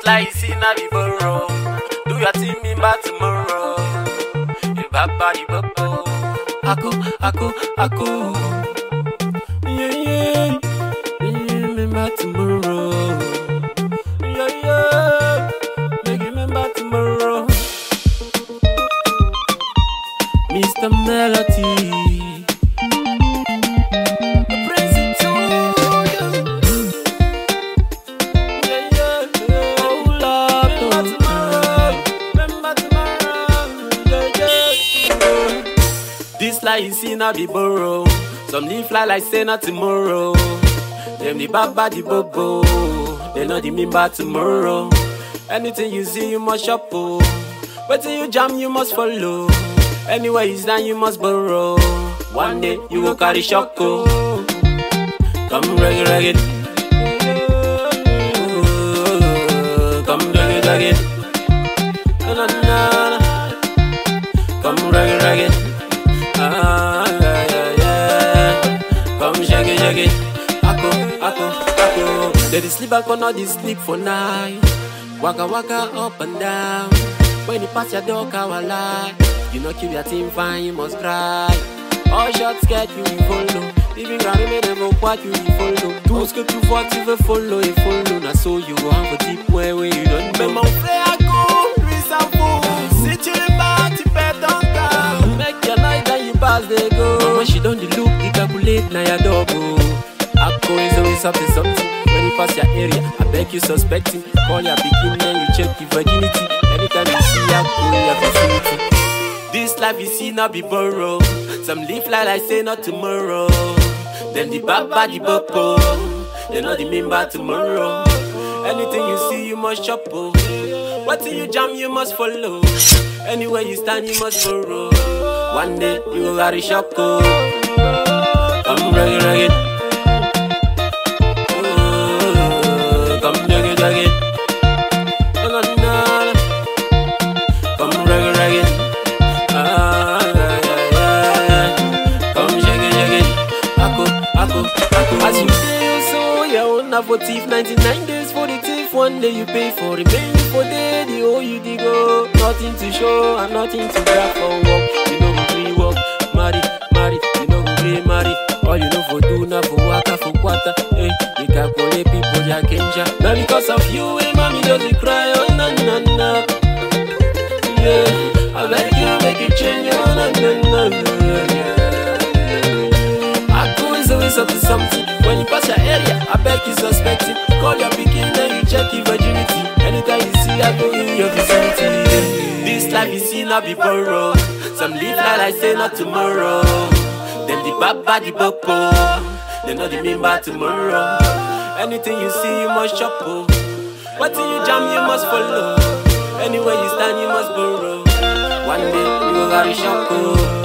like you see na be borrow. Do your thing, me back tomorrow. You baba, you babo. Ako. Yeah. Me back tomorrow. Yeah. Make you remember tomorrow. Mr. Melody. This life you see now be borrow. Some live fly like say not tomorrow. Them the baba the bobo. They know the mean by tomorrow. Anything you see you must shop oh. But till you jam you must follow. Anywhere you stand you must borrow. One day you go carry shock oh. Come reggae. Come reggae. Na. Come reggae. Come shake it. Ako. They sleep back on all this sleep for night. Waka up and down. When you pass your door, kawala. You know keep your team fine, you must cry. All shots get you follow. Living around me never what you follow. Tout ce que tu vois tu veux follow et follow. Na so you go have a deep way where you don't know. Mais mon frère à go, lui ça vaut. Si tu le bats, tu perds ton temps. Make your night and you pass they go. Mama she don't look, they calculate na ya double. Akko is always up to something. When you pass your area, I beg you suspecting. Call your beginning and you check your virginity. Anytime you see Akko, you have vicinity. This life you see not be borrow. Some live like say not tomorrow. Them the baba the bobo. They know the mean by tomorrow. Anything you see you must chop oh. What till you jam you must follow. Anywhere you stand you must borrow. One day you go carry shock oh. Come reggae. Come reggae. Come reggae. Come shake it. Ako. As you feel so, you own a for thief. 99 days for the thief. One day you pay for the remaining for day. The whole you dig go. Nothing to show and nothing to grab for work. You know go free work. Marry. You know go free marry. All you know for do now for waka for quarter. Hey, you calculate people ya kenja. Now because of you, hey mommy doesn't cry. Oh na. Yeah, I beg you make it change. Oh na. Akko is always up to something. When you pass your area, I beg you suspect it. Call your beginning and you check your virginity. Anytime you see Akko in your vicinity. This life you see not be borrow. Some live like say not tomorrow. Them the baba the bobo. They know the mean by tomorrow. Anything you see you must chop oh. What till you jam you must follow. Anywhere you stand you must borrow. One day you go carry shock oh.